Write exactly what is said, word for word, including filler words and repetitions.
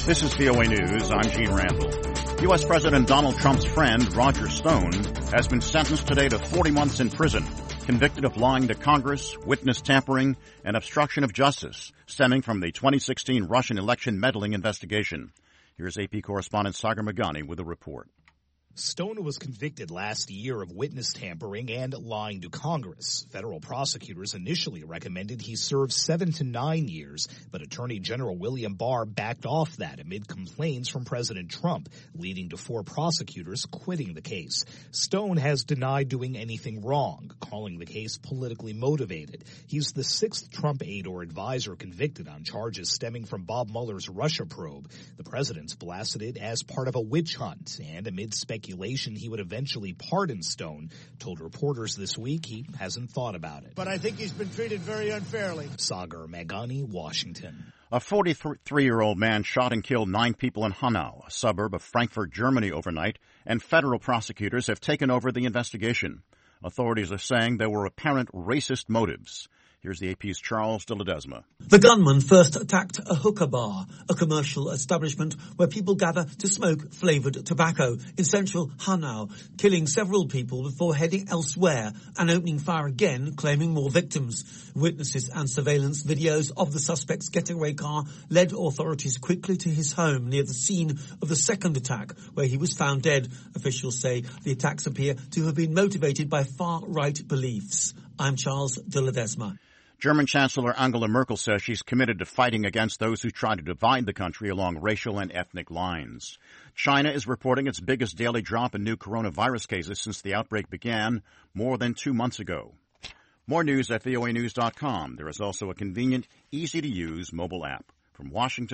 This is V O A News. I'm Gene Randall. U S. President Donald Trump's friend, Roger Stone, has been sentenced today to forty months in prison, convicted of lying to Congress, witness tampering, and obstruction of justice, stemming from the twenty sixteen Russian election meddling investigation. Here's A P correspondent Sagar Meghani with a report. Stone was convicted last year of witness tampering and lying to Congress. Federal prosecutors initially recommended he serve seven to nine years, but Attorney General William Barr backed off that amid complaints from President Trump, leading to four prosecutors quitting the case. Stone has denied doing anything wrong, calling the case politically motivated. He's the sixth Trump aide or advisor convicted on charges stemming from Bob Mueller's Russia probe. The president's blasted it as part of a witch hunt, and amid speculation he would eventually pardon Stone, told reporters this week he hasn't thought about it. But I think he's been treated very unfairly. Sagar Meghani, Washington. A forty-three-year-old man shot and killed nine people in Hanau, a suburb of Frankfurt, Germany, overnight, and federal prosecutors have taken over the investigation. Authorities are saying there were apparent racist motives. Here's the A P's Charles de Ledesma. The gunman first attacked a hookah bar, a commercial establishment where people gather to smoke flavoured tobacco in central Hanau, killing several people before heading elsewhere and opening fire again, claiming more victims. Witnesses and surveillance videos of the suspect's getaway car led authorities quickly to his home near the scene of the second attack, where he was found dead. Officials say the attacks appear to have been motivated by far-right beliefs. I'm Charles de Ledesma. German Chancellor Angela Merkel says she's committed to fighting against those who try to divide the country along racial and ethnic lines. China is reporting its biggest daily drop in new coronavirus cases since the outbreak began more than two months ago. More news at V O A news dot com. There is also a convenient, easy-to-use mobile app. From Washington,